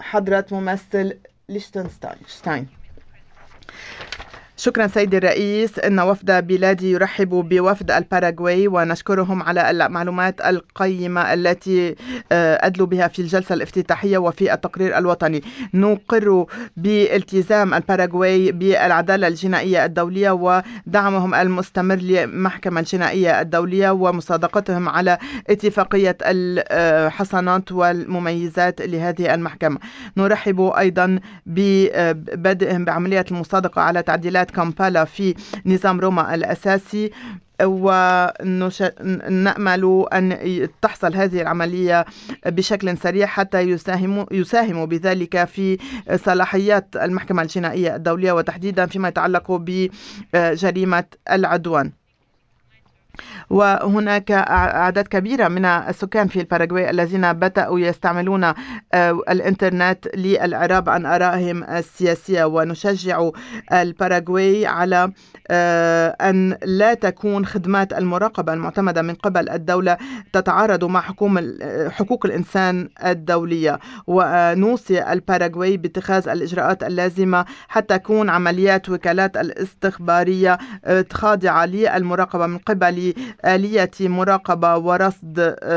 حضرة ممثل ليشتنشتاين. شكرا سيدي الرئيس. إن وفد بلادي يرحب بوفد الباراغواي ونشكرهم على المعلومات القيمة التي أدلوا بها في الجلسة الافتتاحية وفي التقرير الوطني. نقر بالتزام الباراغواي بالعدالة الجنائية الدولية ودعمهم المستمر للمحكمة الجنائية الدولية ومصادقتهم على اتفاقية الحصانات والمميزات لهذه المحكمة. نرحب أيضا ببدءهم بعملية المصادقة على تعديلات كامبالا في نظام روما الأساسي، ونأمل أن تحصل هذه العملية بشكل سريع حتى يساهموا بذلك في صلاحيات المحكمة الجنائية الدولية وتحديدا فيما يتعلق بجريمة العدوان. وهناك أعداد كبيرة من السكان في الباراغواي الذين بدأوا يستعملون الإنترنت للإعراب عن آرائهم السياسية، ونشجع الباراغواي على أن لا تكون خدمات المراقبة المعتمدة من قبل الدولة تتعارض مع حقوق الإنسان الدولية، ونوصي الباراغواي باتخاذ الإجراءات اللازمة حتى تكون عمليات وكالات الاستخبارية خاضعة للمراقبة من قبل آلية مراقبة ورصد